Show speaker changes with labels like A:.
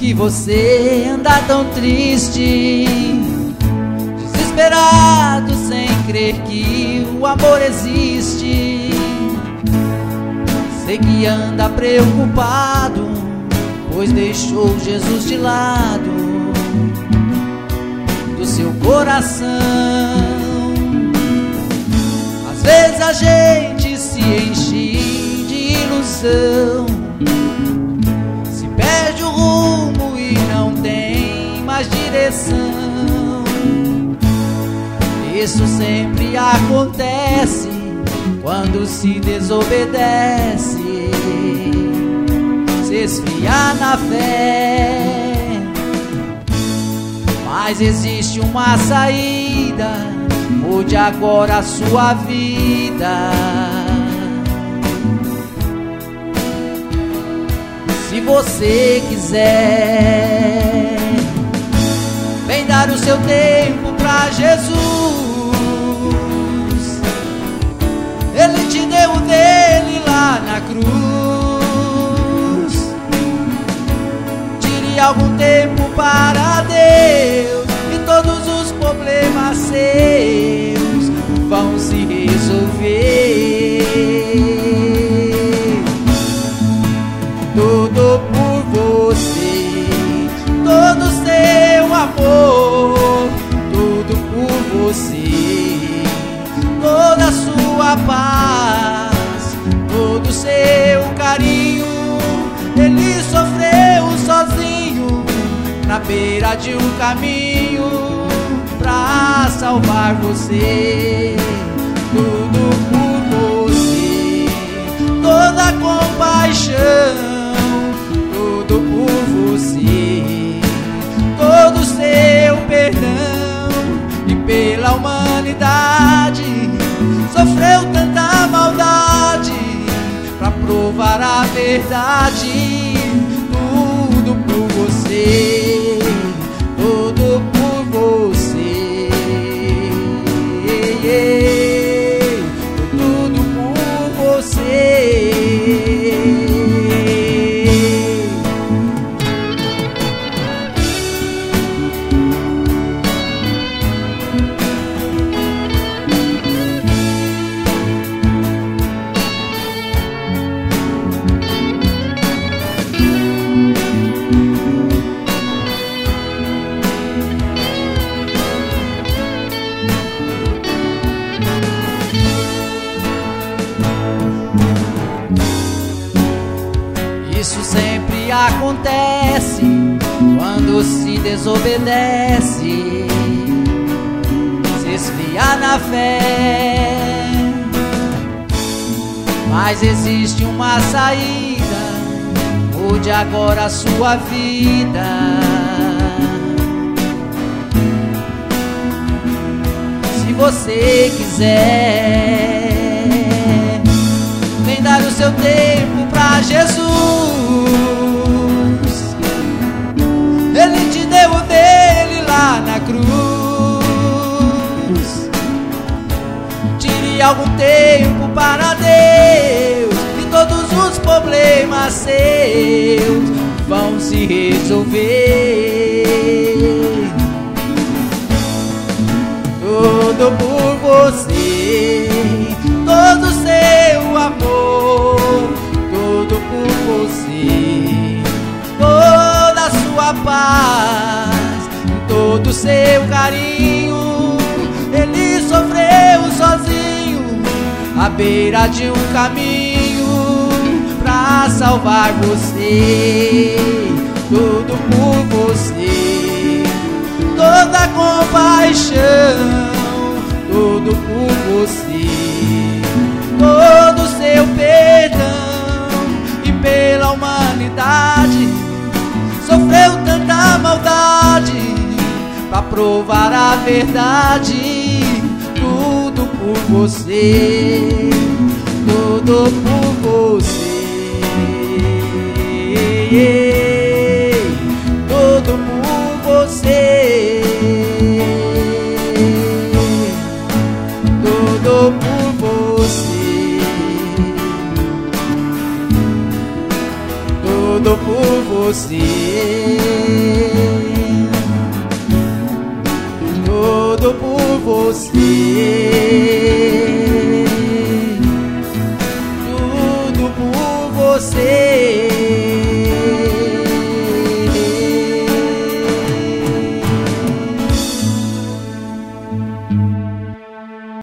A: que você anda tão triste, desesperado, sem crer que o amor existe. Sei que anda preocupado, pois deixou Jesus de lado do seu coração. Às vezes a gente se enche de ilusão, se perde o rumo e não tem mais direção. Isso sempre acontece quando se desobedece, se esfriar na fé. Mas existe uma saída, mude agora a sua vida. Se você quiser, vem dar o seu tempo pra Jesus. Ele te deu o dele lá na cruz. Tire algum tempo para Deus e todos os problemas seus vão se resolver. Tudo por você, todo seu amor, tudo por você, toda a sua paz, todo seu carinho. Ele sofreu sozinho na beira de um caminho pra salvar você. Tudo por você, toda compaixão, tudo por você, todo seu perdão. E pela humanidade sofreu tanta maldade pra provar a verdade. Tudo por você, tudo por você, tudo por você. Isso sempre acontece quando se desobedece, se esfriar na fé. Mas existe uma saída, mude agora a sua vida. Se você quiser, vem dar o seu tempo pra Jesus. Ele te deu o dele lá na cruz. Tire algum tempo para Deus e todos os problemas seus vão se resolver. Tudo por você, todo seu amor, tudo por você, toda a sua paz, todo seu carinho. Ele sofreu sozinho à beira de um caminho pra salvar você. Tudo por você, toda compaixão, tudo por você, todo seu perdão. E pela humanidade sofreu tanta maldade pra provar a verdade. Tudo por você, tudo por você, tudo por você, tudo por você, tudo por você. você, tudo por você.